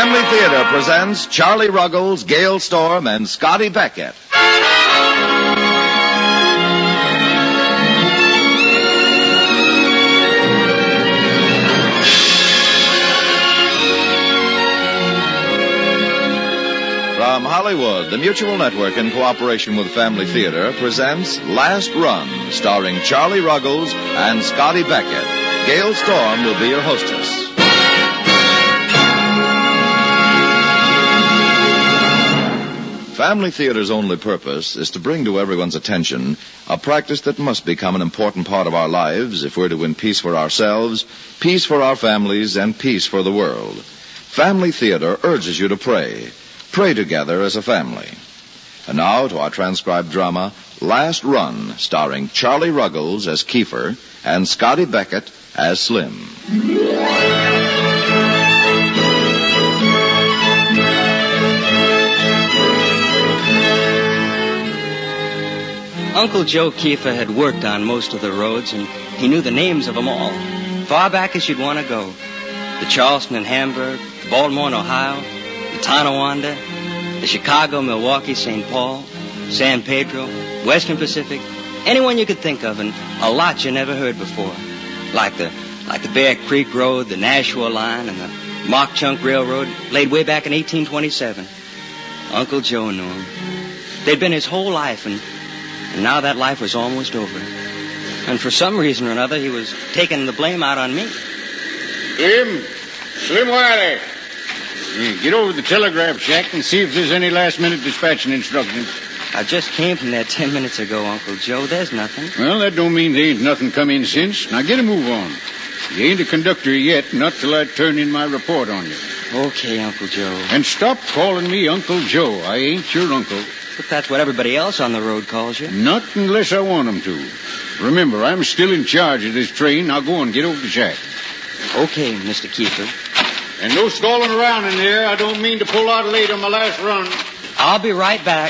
Family Theater presents Charlie Ruggles, Gail Storm, and Scotty Beckett. From Hollywood, the Mutual Network, in cooperation with Family Theater, presents Last Run, starring Charlie Ruggles and Scotty Beckett. Gail Storm will be your hostess. Family Theater's only purpose is to bring to everyone's attention a practice that must become an important part of our lives if we're to win peace for ourselves, peace for our families, and peace for the world. Family Theater urges you to pray. Pray together as a family. And now to our transcribed drama, Last Run, starring Charlie Ruggles as Kiefer and Scotty Beckett as Slim. Uncle Joe Kiefer had worked on most of the roads, and he knew the names of them all, far back as you'd want to go. The Charleston and Hamburg, the Baltimore and Ohio, the Tonawanda, the Chicago, Milwaukee, St. Paul, San Pedro, Western Pacific, anyone you could think of, and a lot you never heard before, like the Bear Creek Road, the Nashua Line, and the Mock Chunk Railroad, laid way back in 1827. Uncle Joe knew them. They'd been his whole life, and now that life was almost over. And for some reason or another, he was taking the blame out on me. Slim Wiley. Get over to the telegraph shack and see if there's any last-minute dispatching instructions. I just came from there 10 minutes ago, Uncle Joe. There's nothing. Well, that don't mean there ain't nothing come in since. Now get a move on. You ain't a conductor yet, not till I turn in my report on you. Okay, Uncle Joe. And stop calling me Uncle Joe. I ain't your uncle. But that's what everybody else on the road calls you. Not unless I want them to. Remember, I'm still in charge of this train. Now go and get over to shack. Okay, Mr. Kiefer. And no stalling around in there. I don't mean to pull out late on my last run. I'll be right back.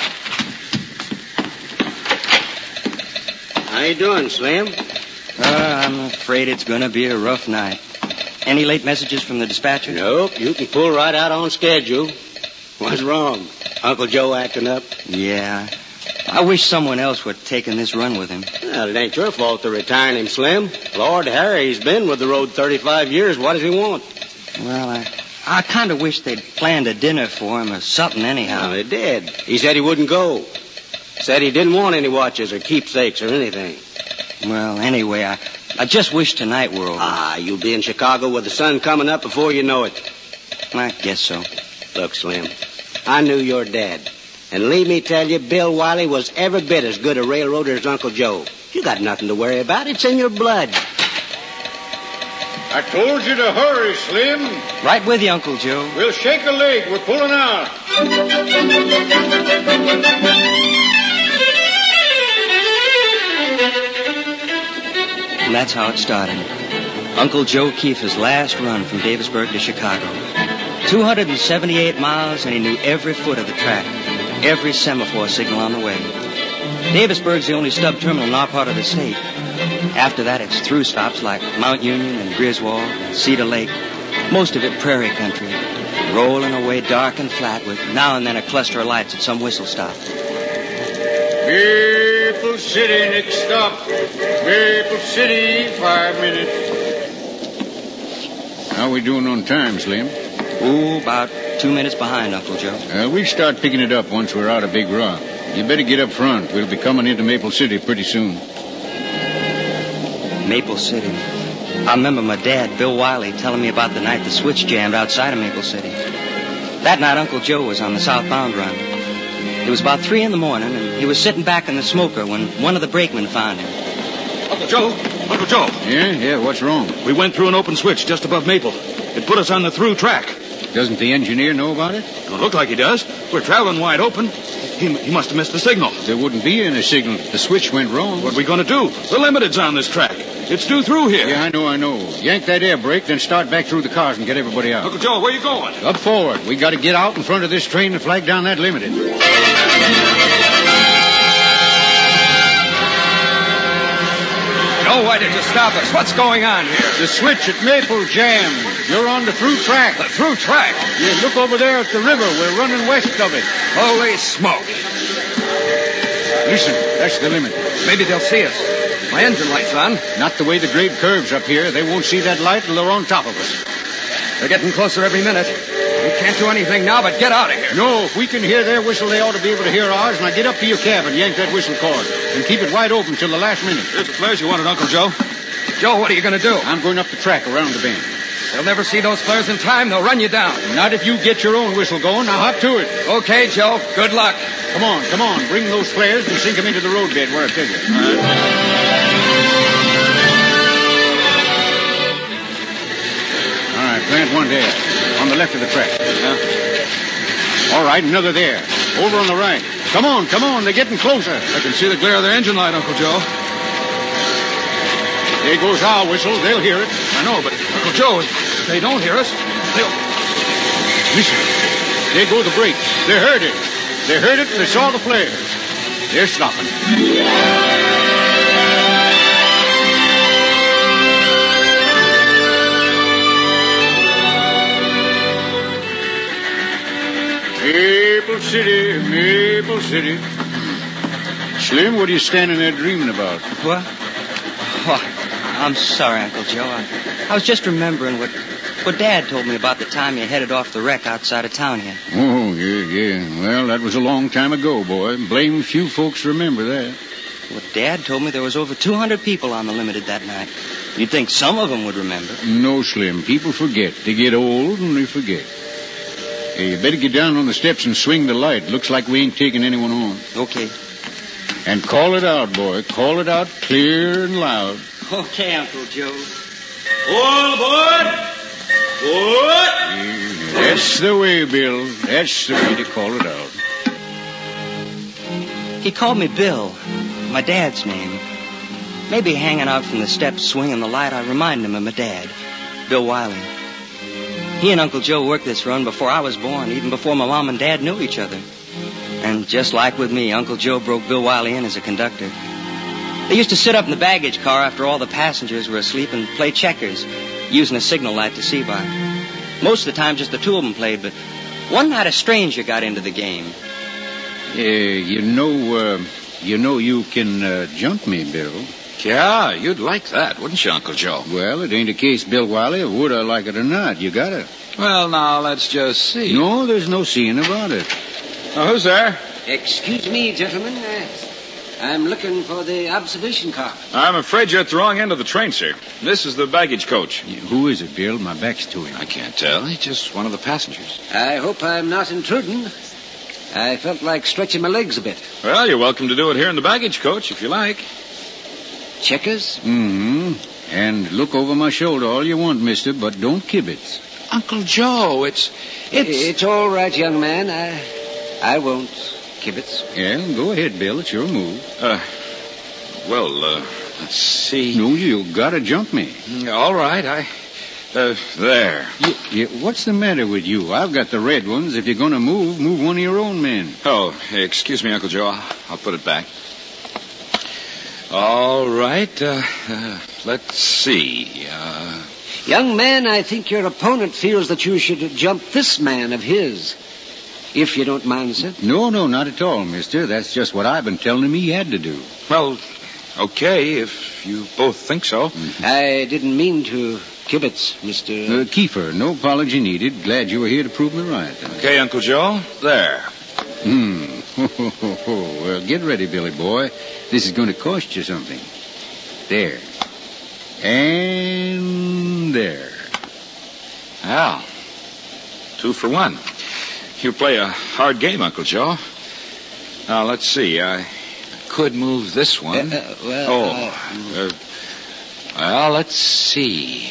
How you doing, Slim? I'm afraid it's going to be a rough night. Any late messages from the dispatcher? Nope, you can pull right out on schedule. What's wrong? Uncle Joe acting up? Yeah. I wish someone else would have taken this run with him. Well, it ain't your fault they're retiring him, Slim. Lord Harry, he's been with the road 35 years. What does he want? Well, I kind of wish they'd planned a dinner for him or something anyhow. Well, they did. He said he wouldn't go. Said he didn't want any watches or keepsakes or anything. Well, anyway, I just wish tonight were over. You'll be in Chicago with the sun coming up before you know it. I guess so. Look, Slim, I knew your dad. And leave me tell you, Bill Wiley was every bit as good a railroader as Uncle Joe. You got nothing to worry about. It's in your blood. I told you to hurry, Slim. Right with you, Uncle Joe. We'll shake a leg. We're pulling out. And that's how it started. Uncle Joe Kiefer's last run from Davisburg to Chicago. 278 miles, and he knew every foot of the track, every semaphore signal on the way. Davisburg's the only stub terminal in our part of the state. After that, it's through stops like Mount Union and Griswold and Cedar Lake. Most of it prairie country, rolling away dark and flat with now and then a cluster of lights at some whistle stop. Maple City, next stop. Maple City, 5 minutes. How we doing on time, Slim? About 2 minutes behind, Uncle Joe. We'll start picking it up once we're out of Big Rock. You better get up front. We'll be coming into Maple City pretty soon. Maple City. I remember my dad, Bill Wiley, telling me about the night the switch jammed outside of Maple City. That night, Uncle Joe was on the southbound run. It was about 3 a.m, and he was sitting back in the smoker when one of the brakemen found him. Uncle Joe! Uncle Joe! Yeah, what's wrong? We went through an open switch just above Maple. It put us on the through track. Doesn't the engineer know about it? Don't look like he does. We're traveling wide open. He must have missed the signal. There wouldn't be any signal. The switch went wrong. What are we going to do? The limited's on this track. It's due through here. Yeah, I know. Yank that air brake, then start back through the cars and get everybody out. Uncle Joe, where you going? Up forward. We got to get out in front of this train and flag down that limited. Joe, why did you stop us? What's going on here? The switch at Maple Jam. You're on the through track. The through track? Yeah, look over there at the river. We're running west of it. Holy smoke. Listen, that's the limit. Maybe they'll see us. My engine light's on. Not the way the grade curves up here. They won't see that light till they're on top of us. They're getting closer every minute. We can't do anything now but get out of here. No, if we can hear their whistle, they ought to be able to hear ours. Now get up to your cabin, yank that whistle cord, and keep it wide open till the last minute. Here's the flares you wanted, Uncle Joe. Joe, what are you going to do? I'm going up the track around the bend. They'll never see those flares in time. They'll run you down. Not if you get your own whistle going. Now hop to it. Okay, Joe. Good luck. Come on. Bring those flares and sink them into the roadbed where I tell you. All right, plant one there. On the left of the track. All right, another there. Over on the right. Come on. They're getting closer. I can see the glare of their engine light, Uncle Joe. There goes our whistle. They'll hear it. I know, but Uncle Joe, if they don't hear us, they'll... Listen. There go the brakes. They heard it. And they saw the flares. They're stopping. Maple City. Slim, what are you standing there dreaming about? What? Oh, I'm sorry, Uncle Joe. I was just remembering what Dad told me about the time you headed off the wreck outside of town here. Oh, yeah. Well, that was a long time ago, boy. Blame few folks remember that. Well, Dad told me there was over 200 people on the Limited that night. You'd think some of them would remember. No, Slim. People forget. They get old and they forget. Hey, you better get down on the steps and swing the light. Looks like we ain't taking anyone on. Okay. And call it out, boy. Call it out clear and loud. Okay, Uncle Joe. All aboard! What? Yeah, that's the way, Bill. That's the way to call it out. He called me Bill, my dad's name. Maybe hanging out from the steps swinging the light, I reminded him of my dad, Bill Wiley. He and Uncle Joe worked this run before I was born, even before my mom and dad knew each other. And just like with me, Uncle Joe broke Bill Wiley in as a conductor. They used to sit up in the baggage car after all the passengers were asleep and play checkers, using a signal light to see by. Most of the time, just the two of them played, but one night a stranger got into the game. You know you can jump me, Bill. Yeah, you'd like that, wouldn't you, Uncle Joe? Well, it ain't a case, Bill Wiley, of would I like it or not. You got it. Well, now, let's just see. No, there's no seeing about it. Oh, who's there? Excuse me, gentlemen. I'm looking for the observation car. I'm afraid you're at the wrong end of the train, sir. This is the baggage coach. Yeah, who is it, Bill? My back's to him. I can't tell. He's just one of the passengers. I hope I'm not intruding. I felt like stretching my legs a bit. Well, you're welcome to do it here in the baggage coach if you like. Checkers? Mm-hmm. And look over my shoulder all you want, mister, but don't kibitz. Uncle Joe, it's... It's all right, young man. I won't kibitz. Yeah, go ahead, Bill. It's your move. Let's see. No, you gotta jump me. All right, there. What's the matter with you? I've got the red ones. If you're gonna move one of your own men. Oh, excuse me, Uncle Joe. I'll put it back. All right, let's see. Young man, I think your opponent feels that you should jump this man of his. If you don't mind, sir. No, not at all, mister. That's just what I've been telling him he had to do. Well, okay, if you both think so. Mm-hmm. I didn't mean to kibitz, Mr. Kiefer, no apology needed. Glad you were here to prove me right. Okay, Uncle Joe. There. Well, get ready, Billy boy. This is going to cost you something. There. And there. Well, 2 for 1. You play a hard game, Uncle Joe. Now, let's see. I could move this one. Well, let's see.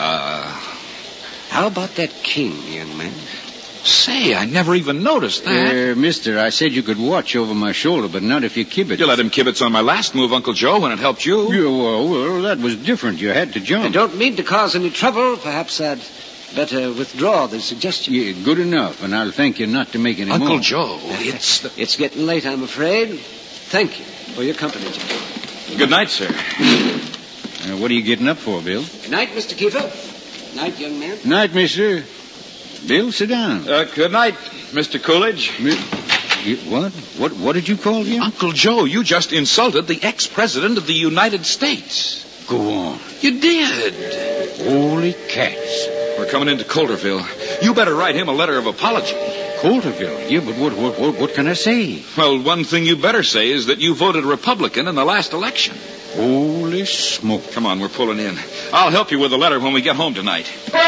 How about that king, young man? Say, I never even noticed that. Mister, I said you could watch over my shoulder, but not if you kibitz. You let him kibitz on my last move, Uncle Joe, when it helped you. Yeah, well, that was different. You had to jump. I don't mean to cause any trouble. Perhaps I'd better withdraw the suggestion. Yeah, good enough, and I'll thank you not to make any more. Uncle Joe, It's getting late, I'm afraid. Thank you for your company, gentlemen. Good night, sir. What are you getting up for, Bill? Night, Mr. Kiefer. Night, young man. Night, mister. Bill, sit down. Good night, Mr. Coolidge. What did you call him? Uncle Joe, you just insulted the ex-president of the United States. Go on. You did. Holy cats. We're coming into Coulterville. You better write him a letter of apology. Coulterville? Yeah, but what can I say? Well, one thing you better say is that you voted Republican in the last election. Holy smoke. Come on, we're pulling in. I'll help you with the letter when we get home tonight.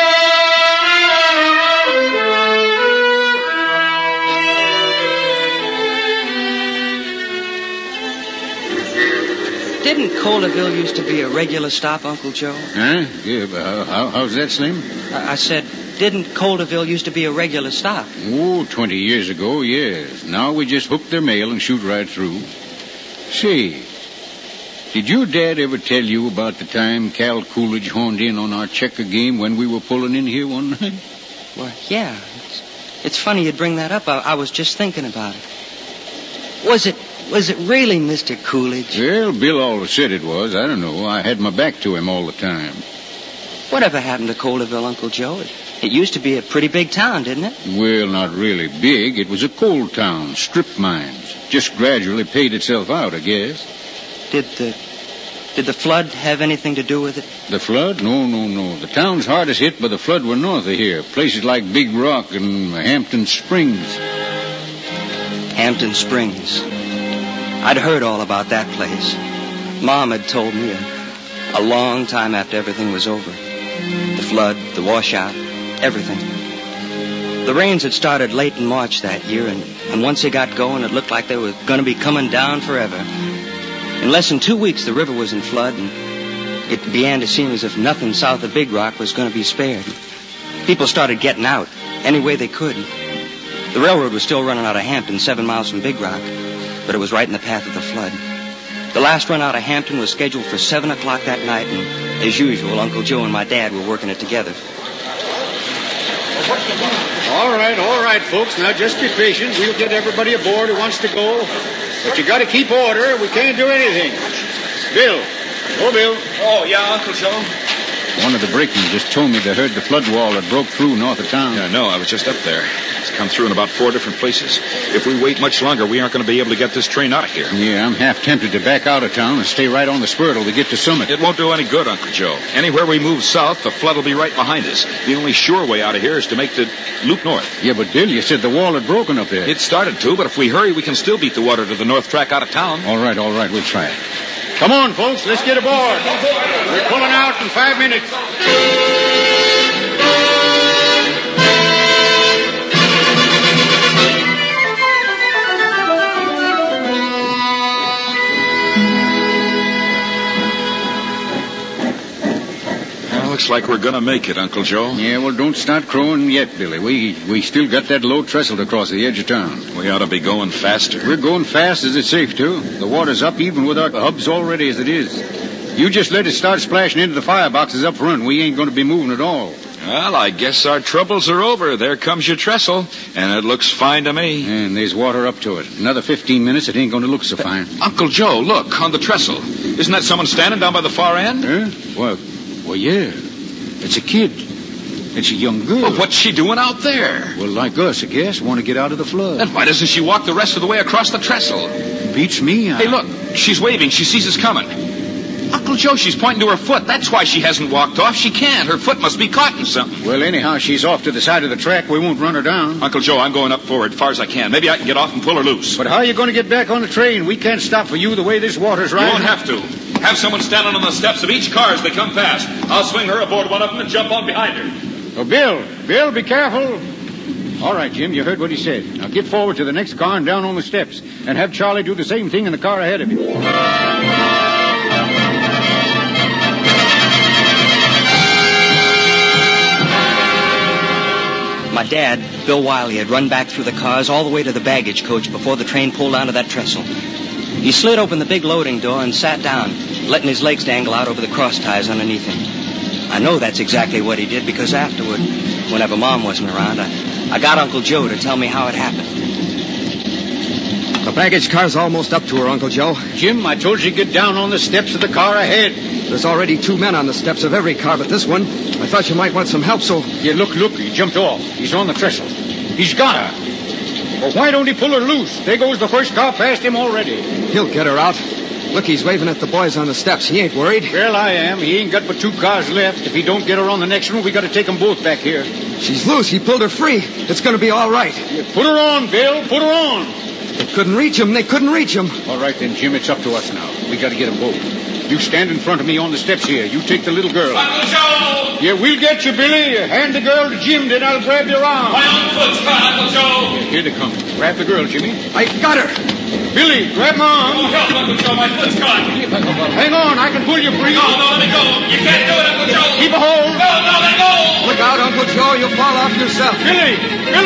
Didn't Coulterville used to be a regular stop, Uncle Joe? Huh? Yeah, but how's that, Slim? I said, didn't Coulterville used to be a regular stop? Oh, 20 years ago, yes. Now we just hook their mail and shoot right through. Say, did your dad ever tell you about the time Cal Coolidge horned in on our checker game when we were pulling in here one night? Well, yeah. It's funny you'd bring that up. I was just thinking about it. Was it really Mr. Coolidge? Well, Bill always said it was. I don't know. I had my back to him all the time. Whatever happened to Coulterville, Uncle Joe? It used to be a pretty big town, didn't it? Well, not really big. It was a coal town, strip mines. Just gradually paid itself out, I guess. Did the flood have anything to do with it? The flood? No. The town's hardest hit by the flood were north of here. Places like Big Rock and Hampton Springs. Hampton Springs. I'd heard all about that place. Mom had told me a long time after everything was over. The flood, the washout, everything. The rains had started late in March that year, and once they got going, it looked like they were going to be coming down forever. In less than 2 weeks, the river was in flood, and it began to seem as if nothing south of Big Rock was going to be spared. People started getting out any way they could. The railroad was still running out of Hampton, 7 miles from Big Rock, but it was right in the path of the flood. The last run out of Hampton was scheduled for 7 o'clock that night, and as usual, Uncle Joe and my dad were working it together. All right, folks. Now just be patient. We'll get everybody aboard who wants to go. But you got to keep order. We can't do anything. Bill. Oh, Bill. Oh, yeah, Uncle Joe? One of the brakemen just told me they heard the flood wall that broke through north of town. Yeah, no, I was just up there. It's come through in about 4 different places. If we wait much longer, we aren't going to be able to get this train out of here. Yeah, I'm half tempted to back out of town and stay right on the spur till we get to Summit. It won't do any good, Uncle Joe. Anywhere we move south, the flood will be right behind us. The only sure way out of here is to make the loop north. Yeah, but Bill, you said the wall had broken up there. It started to, but if we hurry, we can still beat the water to the north track out of town. All right, we'll try it. Come on, folks, let's get aboard. We're pulling out in 5 minutes. Looks like we're going to make it, Uncle Joe. Yeah, well, don't start crowing yet, Billy. We still got that load trestled across the edge of town. We ought to be going faster. We're going fast as it's safe to. The water's up even with our hubs already as it is. You just let it start splashing into the fireboxes up front. We ain't going to be moving at all. Well, I guess our troubles are over. There comes your trestle, and it looks fine to me. And there's water up to it. Another 15 minutes, it ain't going to look so fine. Uncle Joe, look, on the trestle. Isn't that someone standing down by the far end? Huh? Well, yeah. It's a kid. It's a young girl. Well, what's she doing out there? Well, like us, I guess. Want to get out of the flood. Then why doesn't she walk the rest of the way across the trestle? Beats me. Hey, look. She's waving. She sees us coming. Uncle Joe, she's pointing to her foot. That's why she hasn't walked off. She can't. Her foot must be caught in something. Well, anyhow, she's off to the side of the track. We won't run her down. Uncle Joe, I'm going up forward as far as I can. Maybe I can get off and pull her loose. But how are you going to get back on the train? We can't stop for you the way this water's rising. You won't have to. Have someone standing on the steps of each car as they come past. I'll swing her aboard one of them and jump on behind her. Oh, Bill, be careful. All right, Jim, you heard what he said. Now get forward to the next car and down on the steps. And have Charlie do the same thing in the car ahead of you. My dad, Bill Wiley, had run back through the cars all the way to the baggage coach before the train pulled onto that trestle. He slid open the big loading door and sat down, letting his legs dangle out over the cross ties underneath him. I know that's exactly what he did because afterward, whenever Mom wasn't around, I got Uncle Joe to tell me how it happened. The baggage car's almost up to her, Uncle Joe. Jim, I told you to get down on the steps of the car ahead. There's already 2 men on the steps of every car but this one. I thought you might want some help, so... Yeah, look, he jumped off. He's on the trestle. He's got her. Well, why don't he pull her loose? There goes the first car past him already. He'll get her out. Look, he's waving at the boys on the steps. He ain't worried. Well, I am. He ain't got but 2 cars left. If he don't get her on the next one, we got to take them both back here. She's loose. He pulled her free. It's going to be all right. Yeah, put her on, Bill. Put her on. They couldn't reach him. They couldn't reach him. All right, then, Jim, it's up to us now. We got to get them both. You stand in front of me on the steps here. You take the little girl. Uncle Joe! Yeah, we'll get you, Billy. Hand the girl to Jim, then I'll grab your arm. My own foot's caught, Uncle Joe! Yeah, here they come. Grab the girl, Jimmy. I got her. Billy, grab my arm. Oh, help, Uncle Joe. My foot's caught. Hang on, I can pull you free. No, let me go. You can't do it, Uncle Joe. Keep a hold. No, let go. Look out, Uncle Joe. You'll fall off yourself. Billy!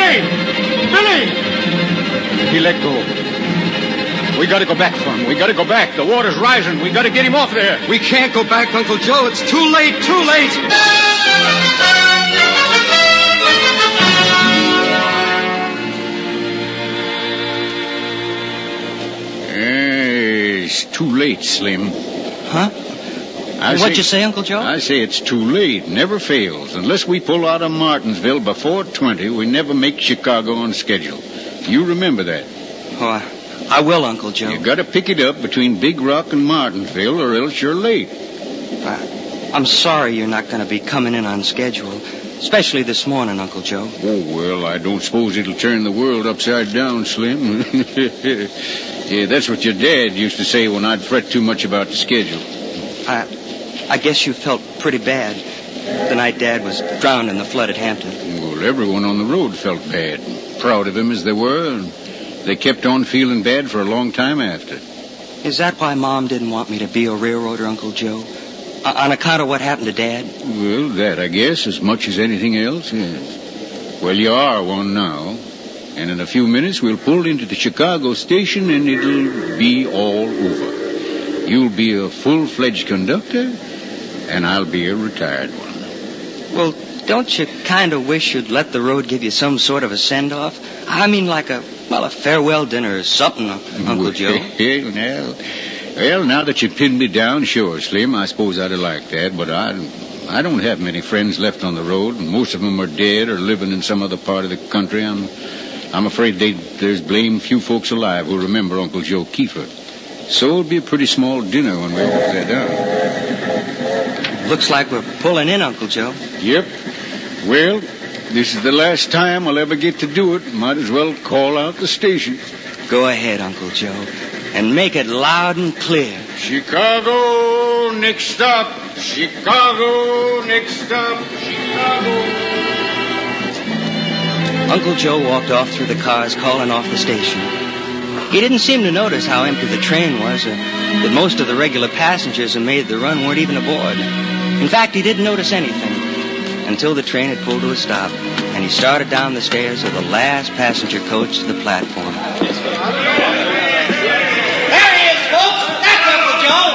He let go. We got to go back for him. We got to go back. The water's rising. We got to get him off there. We can't go back, Uncle Joe. It's too late. Too late. It's too late, Slim. Huh? What'd you say, Uncle Joe? I say it's too late. Never fails. Unless we pull out of Martinsville before 20, we never make Chicago on schedule. You remember that. Oh, I will, Uncle Joe. You got to pick it up between Big Rock and Martinsville, or else you're late. I'm sorry you're not going to be coming in on schedule, especially this morning, Uncle Joe. Oh, well, I don't suppose it'll turn the world upside down, Slim. Yeah, that's what your dad used to say when I'd fret too much about the schedule. I guess you felt pretty bad the night Dad was drowned in the flood at Hampton. Well, everyone on the road felt bad. Proud of him as they were, and they kept on feeling bad for a long time after. Is that why Mom didn't want me to be a railroader, Uncle Joe? On account of what happened to Dad? Well, that, I guess, as much as anything else, yes. Well, you are one now. And in a few minutes, we'll pull into the Chicago station, and it'll be all over. You'll be a full-fledged conductor, and I'll be a retired one. Well, don't you kind of wish you'd let the road give you some sort of a send-off? I mean, like a farewell dinner or something, Uncle Joe. Well, now that you pinned me down, sure, Slim, I suppose I'd have liked that, but I don't have many friends left on the road, and most of them are dead or living in some other part of the country. I'm afraid there's blame few folks alive who remember Uncle Joe Kiefer. So it'll be a pretty small dinner when we're all there down. Looks like we're pulling in, Uncle Joe. Yep. Well, this is the last time I'll ever get to do it. Might as well call out the station. Go ahead, Uncle Joe, and make it loud and clear. Chicago, next stop. Chicago, next stop. Chicago. Uncle Joe walked off through the cars, calling off the station. He didn't seem to notice how empty the train was, or that most of the regular passengers who made the run weren't even aboard. In fact, he didn't notice anything until the train had pulled to a stop, and he started down the stairs of the last passenger coach to the platform. There he is, folks! That's Uncle Joe!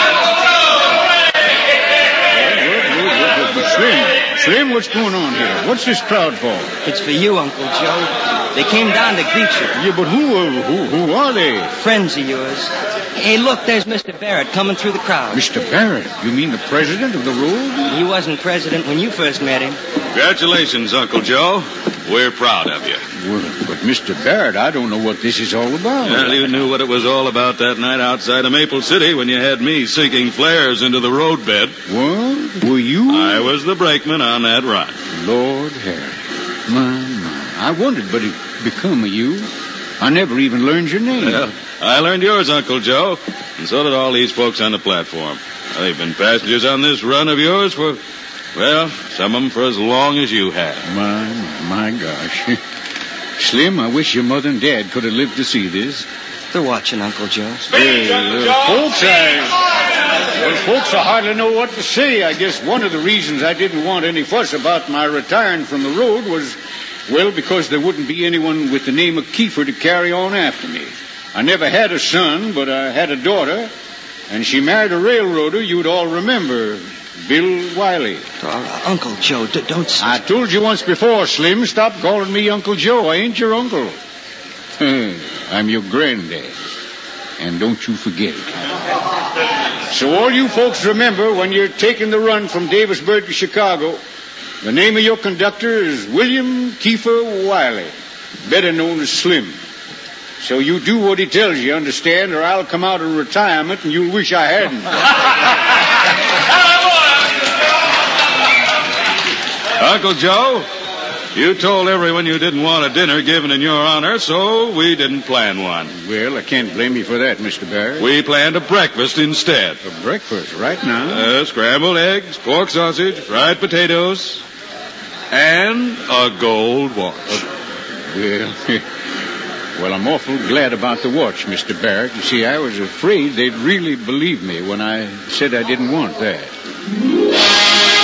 Slim, what's going on here? What's this crowd for? It's for you, Uncle Joe. They came down to greet you. Yeah, but who are they? Friends of yours. Hey, look, there's Mr. Barrett coming through the crowd. Mr. Barrett? You mean the president of the road? He wasn't president when you first met him. Congratulations, Uncle Joe. We're proud of you. Well, but Mr. Barrett, I don't know what this is all about. Well, you knew what it was all about that night outside of Maple City when you had me sinking flares into the roadbed. What? Were you? I was the brakeman on that run. Lord Harry. My. I wondered what had become of you. I never even learned your name. Well, I learned yours, Uncle Joe, and so did all these folks on the platform. They've been passengers on this run of yours for, well, some of them for as long as you have. My gosh. Slim, I wish your mother and dad could have lived to see this. They're watching, Uncle Joe. Speech, Uncle Joe! Folks, I hardly know what to say. I guess one of the reasons I didn't want any fuss about my retiring from the road was, well, because there wouldn't be anyone with the name of Kiefer to carry on after me. I never had a son, but I had a daughter, and she married a railroader you'd all remember, Bill Wiley. Uncle Joe, don't... I told you once before, Slim, stop calling me Uncle Joe. I ain't your uncle. I'm your granddad. And don't you forget it. So all you folks remember when you're taking the run from Davisburg to Chicago, the name of your conductor is William Kiefer Wiley, better known as Slim. So you do what he tells you, understand, or I'll come out of retirement and you'll wish I hadn't. Uncle Joe, you told everyone you didn't want a dinner given in your honor, so we didn't plan one. Well, I can't blame you for that, Mr. Barrett. We planned a breakfast instead. For breakfast, right now? Scrambled eggs, pork sausage, fried potatoes, and a gold watch. Well, I'm awful glad about the watch, Mr. Barrett. You see, I was afraid they'd really believe me when I said I didn't want that.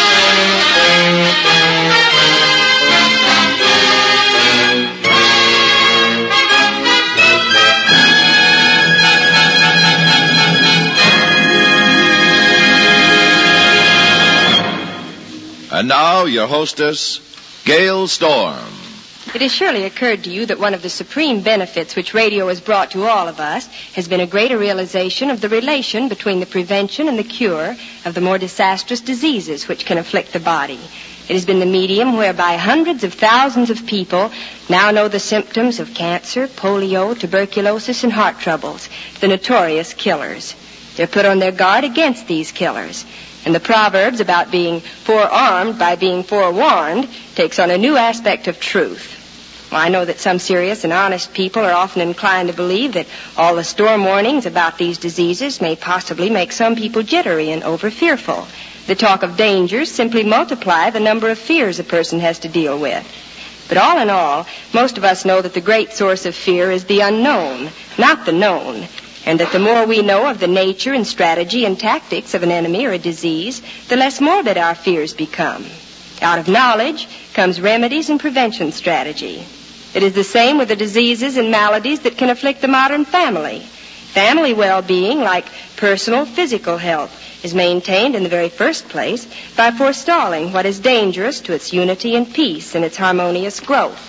And now, your hostess, Gail Storm. It has surely occurred to you that one of the supreme benefits which radio has brought to all of us has been a greater realization of the relation between the prevention and the cure of the more disastrous diseases which can afflict the body. It has been the medium whereby hundreds of thousands of people now know the symptoms of cancer, polio, tuberculosis, and heart troubles, the notorious killers. They're put on their guard against these killers. And the proverbs about being forearmed by being forewarned takes on a new aspect of truth. Well, I know that some serious and honest people are often inclined to believe that all the storm warnings about these diseases may possibly make some people jittery and over-fearful. The talk of dangers simply multiply the number of fears a person has to deal with. But all in all, most of us know that the great source of fear is the unknown, not the known. And that the more we know of the nature and strategy and tactics of an enemy or a disease, the less morbid our fears become. Out of knowledge comes remedies and prevention strategy. It is the same with the diseases and maladies that can afflict the modern family. Family well-being, like personal physical health, is maintained in the very first place by forestalling what is dangerous to its unity and peace and its harmonious growth.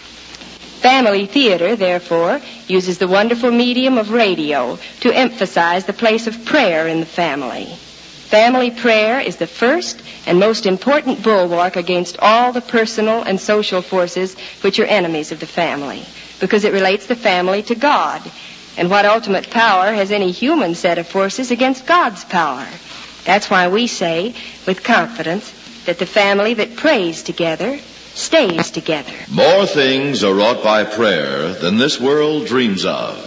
Family theater, therefore, uses the wonderful medium of radio to emphasize the place of prayer in the family. Family prayer is the first and most important bulwark against all the personal and social forces which are enemies of the family, because it relates the family to God. And what ultimate power has any human set of forces against God's power? That's why we say, with confidence, that the family that prays together stays together. More things are wrought by prayer than this world dreams of.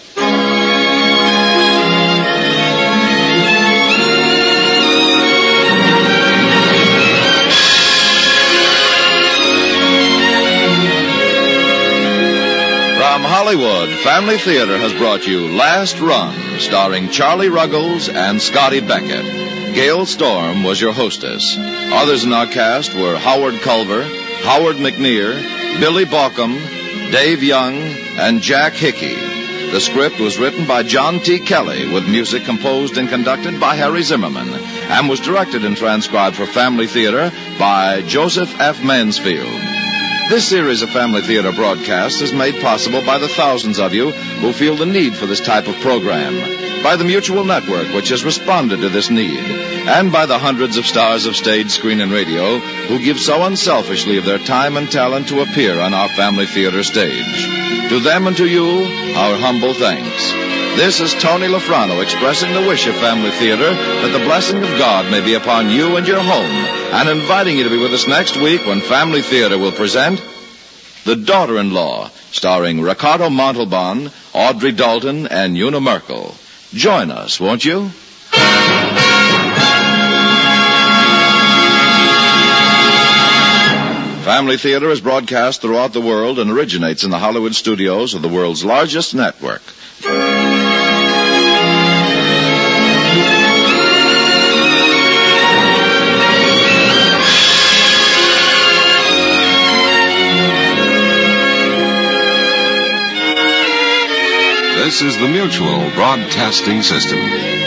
From Hollywood, Family Theater has brought you Last Run, starring Charlie Ruggles and Scotty Beckett. Gail Storm was your hostess. Others in our cast were Howard Culver, Howard McNear, Billy Baucom, Dave Young, and Jack Hickey. The script was written by John T. Kelly, with music composed and conducted by Harry Zimmerman, and was directed and transcribed for Family Theater by Joseph F. Mansfield. This series of Family Theater broadcasts is made possible by the thousands of you who feel the need for this type of program, by the Mutual Network, which has responded to this need, and by the hundreds of stars of stage, screen, and radio who give so unselfishly of their time and talent to appear on our Family Theater stage. To them and to you, our humble thanks. This is Tony Lafrano expressing the wish of Family Theater that the blessing of God may be upon you and your home, and inviting you to be with us next week when Family Theater will present The Daughter-in-Law, starring Ricardo Montalban, Audrey Dalton, and Una Merkel. Join us, won't you? Family Theater is broadcast throughout the world and originates in the Hollywood studios of the world's largest network. This is the Mutual Broadcasting System.